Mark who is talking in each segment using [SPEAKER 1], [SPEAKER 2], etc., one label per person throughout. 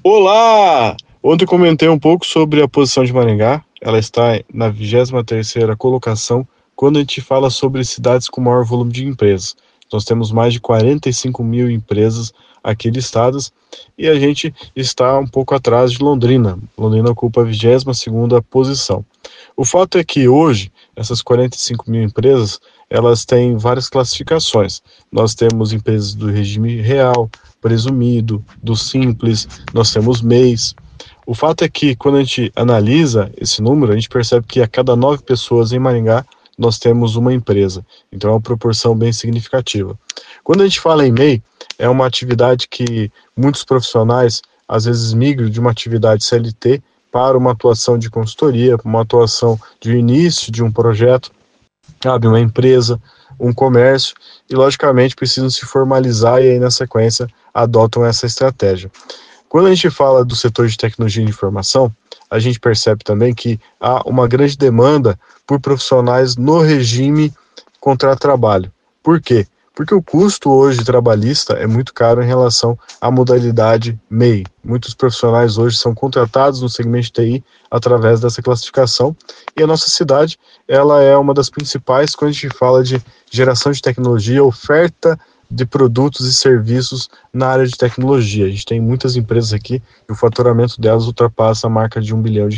[SPEAKER 1] Olá! Ontem eu comentei um pouco sobre a posição de Maringá. Ela está na 23ª colocação quando a gente fala sobre cidades com maior volume de empresas. Nós temos mais de 45 mil empresas aqui listadas e a gente está um pouco atrás de Londrina. Londrina ocupa a 22ª posição. O fato é que hoje, essas 45 mil empresas, elas têm várias classificações. Nós temos empresas do regime real, presumido, do simples, nós temos MEIs. O fato é que quando a gente analisa esse número, a gente percebe que a cada 9 pessoas em Maringá, nós temos uma empresa. Então é uma proporção bem significativa. Quando a gente fala em MEI, é uma atividade que muitos profissionais às vezes migram de uma atividade CLT para uma atuação de consultoria, para uma atuação de início de um projeto, abre uma empresa, um comércio e logicamente precisam se formalizar e aí na sequência adotam essa estratégia. Quando a gente fala do setor de tecnologia de informação, a gente percebe também que há uma grande demanda por profissionais no regime contrato-trabalho. Por quê? Porque o custo hoje trabalhista é muito caro em relação à modalidade MEI. Muitos profissionais hoje são contratados no segmento de TI através dessa classificação e a nossa cidade ela é uma das principais quando a gente fala de geração de tecnologia, oferta de produtos e serviços na área de tecnologia. A gente tem muitas empresas aqui e o faturamento delas ultrapassa a marca de R$ 1 bilhão.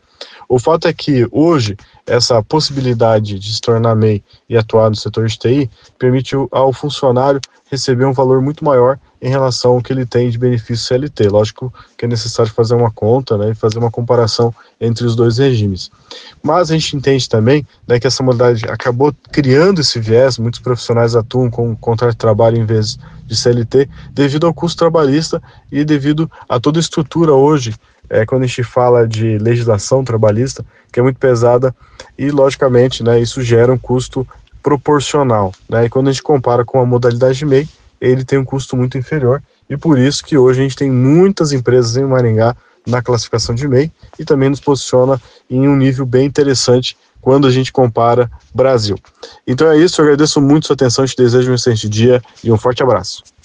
[SPEAKER 1] O fato é que hoje essa possibilidade de se tornar MEI e atuar no setor de TI permite ao funcionário receber um valor muito maior em relação ao que ele tem de benefício CLT. Lógico que é necessário fazer uma conta, né, e fazer uma comparação entre os dois regimes. Mas a gente entende também, né, que essa modalidade acabou criando esse viés, muitos profissionais atuam com contrato de trabalho em vez de CLT, devido ao custo trabalhista e devido a toda a estrutura hoje, quando a gente fala de legislação trabalhista, que é muito pesada e, logicamente, né, isso gera um custo proporcional, né? E quando a gente compara com a modalidade de MEI, ele tem um custo muito inferior e por isso que hoje a gente tem muitas empresas em Maringá na classificação de MEI e também nos posiciona em um nível bem interessante quando a gente compara Brasil. Então é isso, eu agradeço muito a sua atenção, te desejo um excelente dia e um forte abraço.